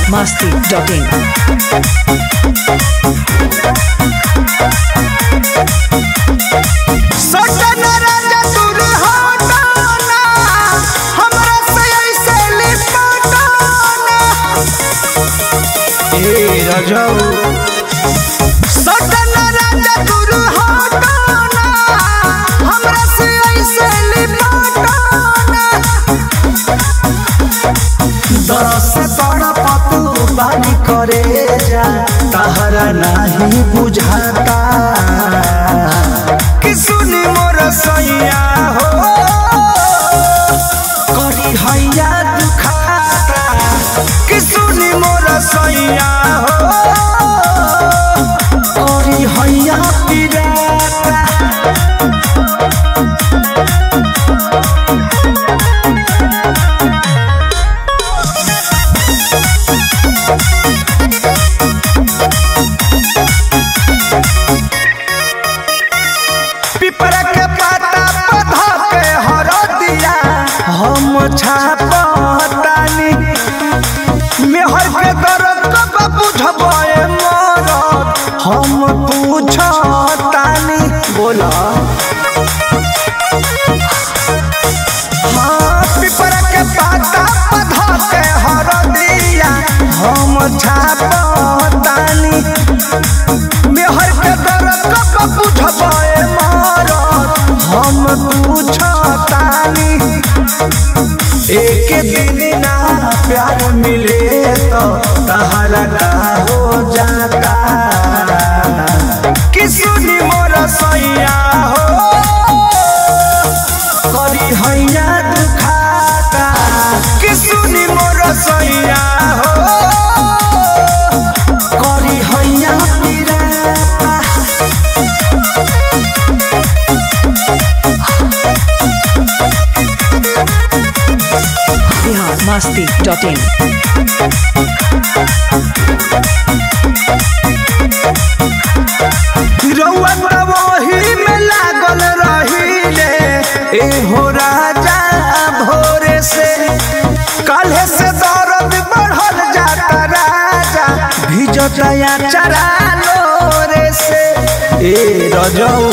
biharmasti.in. करे जा तहरा नहीं बुझाता कि सुनी मोर सैया हो करी हैया दुखाता कि सुनी मोर सैया हो करी हैया पिराता छापतानी मेहर के दर्द कब बुझबे मरद हम पूछतानी बोला हाँ पिपर के पाता पधा के हरदिया हम छापतानी मेहर के दर्द कब बुझबे मरद हम पूछतानी एक दिन ना प्यार मिले तो तहरा का हो जाता कि सुनी मोर सैया हो करी हैया दुखाता कि सुनी मोर सैया हो करी हैया पिराता biharmasti.in. रउआ वही में लागल रहीले ए हो राजा भोरे से काल्हे से दर्द बढ़ल जाता राजा भिजतया चरा लोरे से ए रजऊ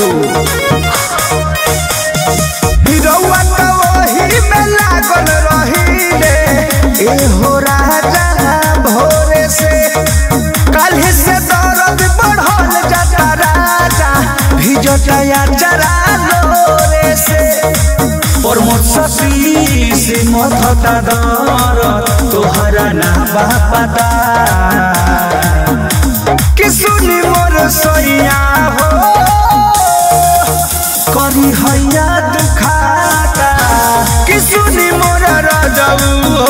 रउआ वही में लागल रहीले ए हो राजा भोरे से काल्हे से दर्द बढ़ल जाता राजा भिजतया चरा लोरे से प्रमोद सती से मथता दर तोहरा ना बापता कि सुनी मोर सैया हो करी हैया दुखाता कि सुनी मोर रजऊ हो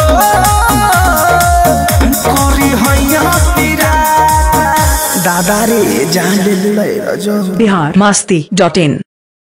करी हैया पिराता दादा रे जान ले रजऊ biharmasti.in.